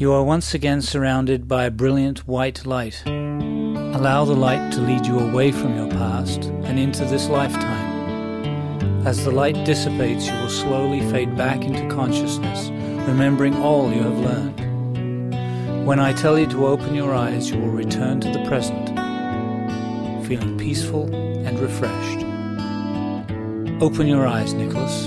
You are once again surrounded by a brilliant white light. Allow the light to lead you away from your past and into this lifetime. As the light dissipates, you will slowly fade back into consciousness, remembering all you have learned. When I tell you to open your eyes, you will return to the present, feeling peaceful and refreshed. Open your eyes, Nicholas.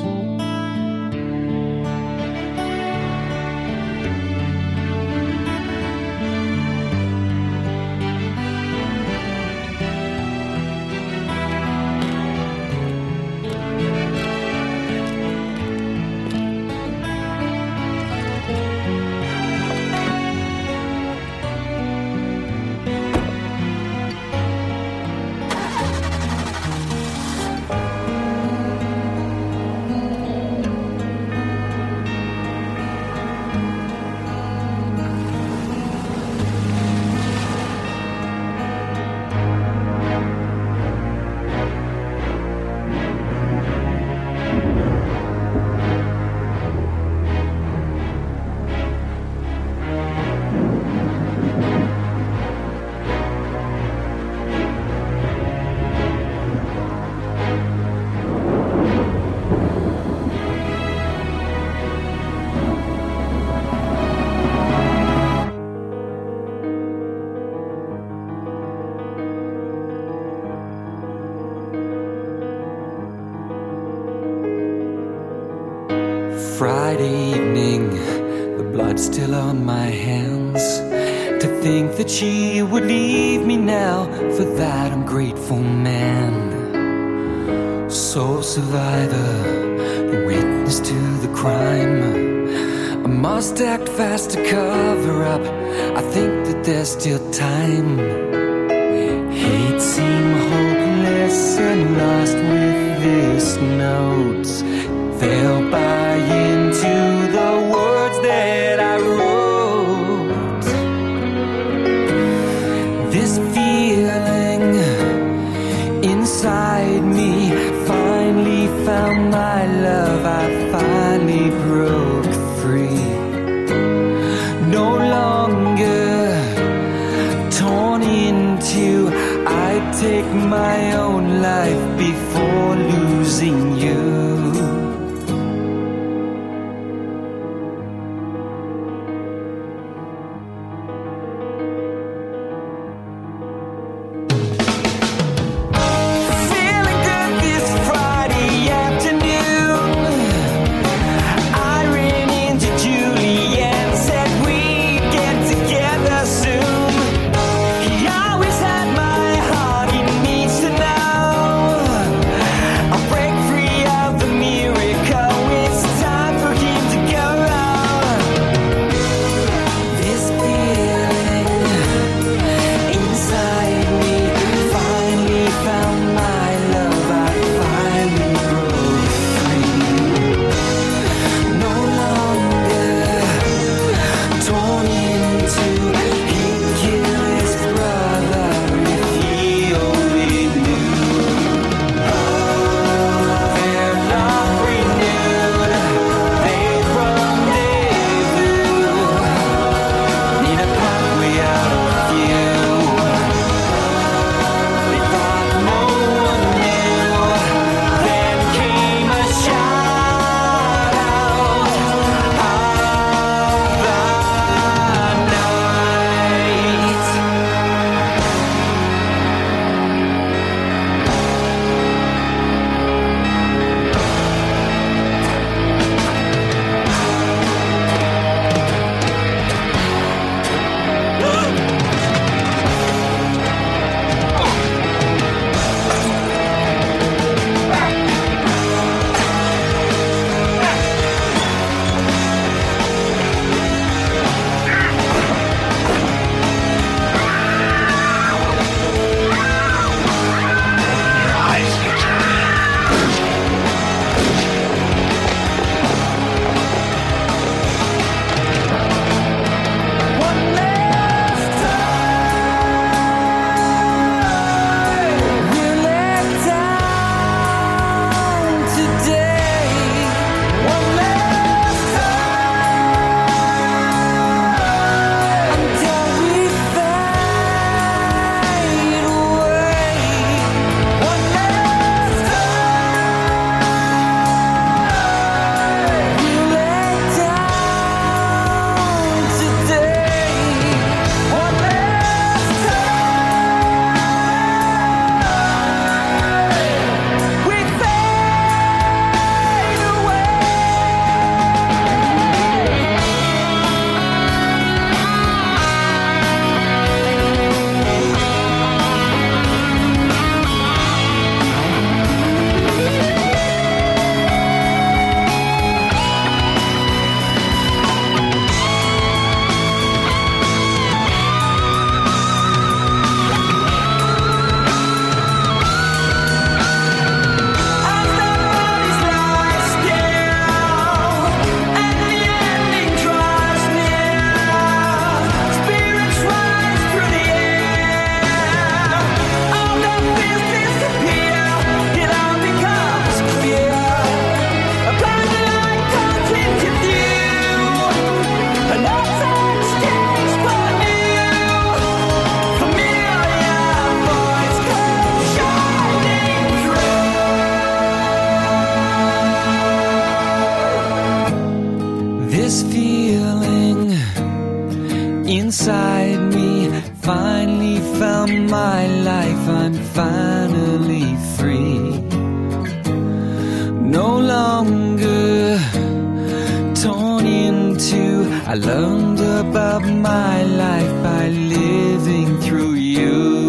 Friday evening, the blood still on my hands. To think that she would leave me now, for that I'm grateful, man. Sole survivor, the witness to the crime. I must act fast to cover up, I think that there's still time. Hate seemed hopeless and lost with this note. They'll buy into the words that I wrote. This feeling inside me finally found my love. I finally broke free. No longer torn in two, I take my own life before losing you. Tonight inside me. Finally found my life, I'm finally free. No longer torn in two. I learned about my life by living through you.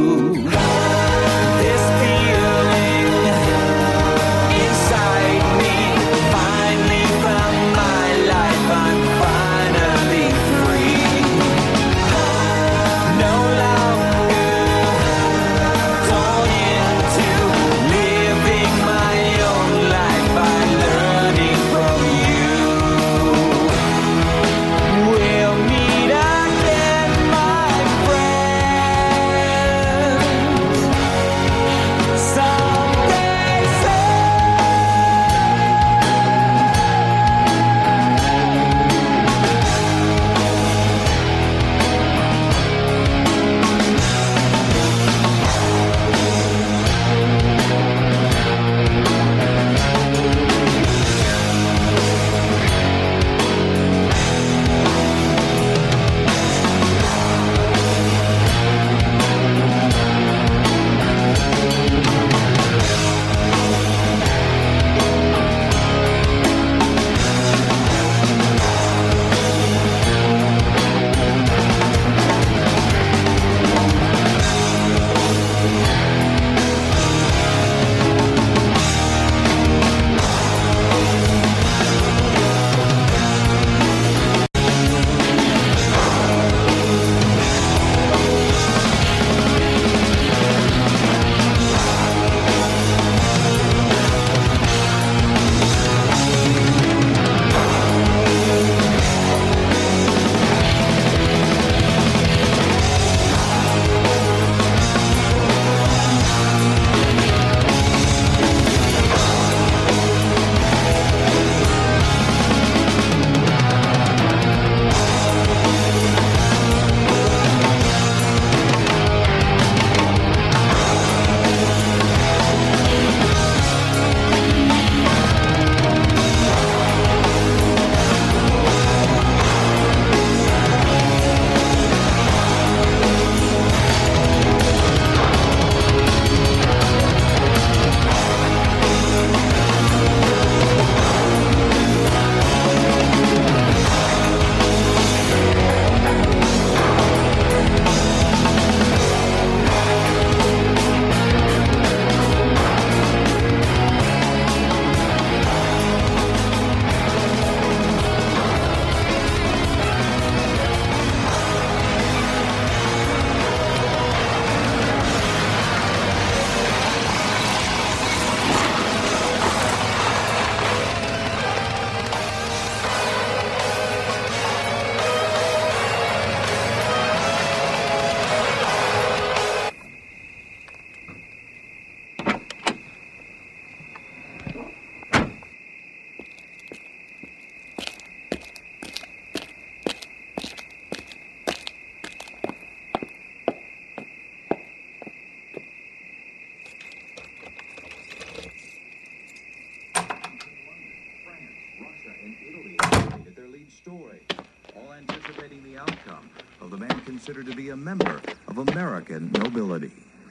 Considered to be a member of American nobility.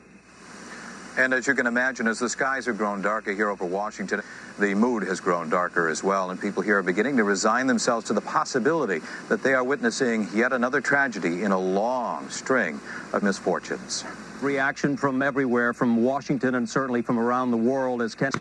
And as you can imagine, as the skies have grown darker here over Washington, the mood has grown darker as well, and people here are beginning to resign themselves to the possibility that they are witnessing yet another tragedy in a long string of misfortunes. Reaction from everywhere, from Washington and certainly from around the world, as Ken...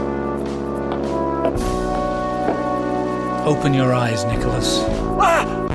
Open your eyes, Nicholas.